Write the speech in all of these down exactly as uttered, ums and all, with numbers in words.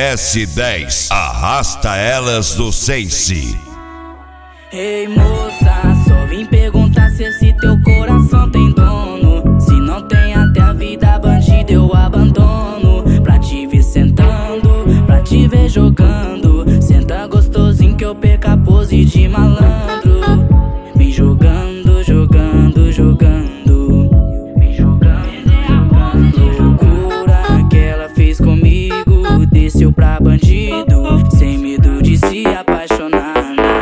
S dez, arrasta elas do Sense. Ei moça, só vim perguntar se esse teu coração tem dono. Se não tem, até a vida bandida eu abandono. Pra te ver sentando, pra te ver jogando. Senta gostosinho que eu perco a pose de malandro. Vem jogando, jogando, jogando. Vem jogando, jogando. Loucura que ela fez comigo, desceu pra bandido, sem medo de se apaixonar.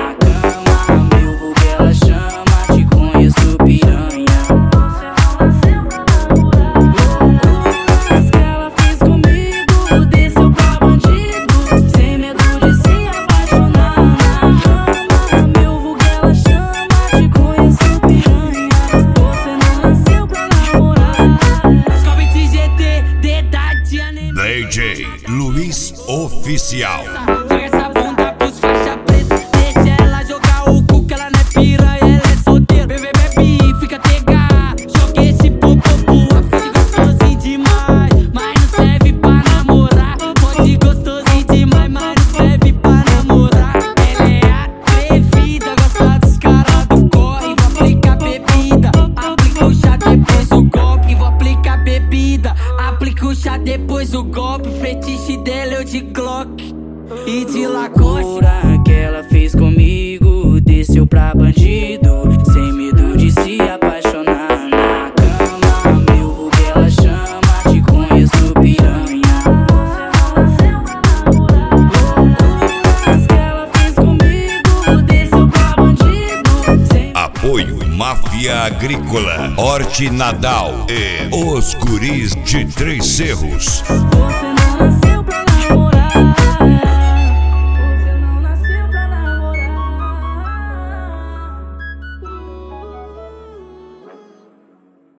D J Luiz Oficial. Joga essa bunda pros faixa preta, deixa ela jogar o cu que ela não é piranha, ela é solteira. Bebê, bebe, fica tega, joguei esse popopu, a foda gostosinho demais, mas não serve pra namorar. Foda gostosinho demais, mas não serve pra namorar. Ela é atrevida, gosta dos caras do corre. Vou aplicar bebida, aplica o chá depois o golpe. Vou aplicar bebida, aplica o chá depois o golpe. Fetiche dela eu de Glock e de Lacoste. Que ela fez comigo, desceu pra bandido, sem medo de se apaixonar. Na cama, meu vulgo ela chama, te conheço piranha. Loucuras que ela fez comigo, desceu pra bandido, sem... Apoio Máfia Agrícola, Horti Nadal e Os Guris de Três Cerros. Você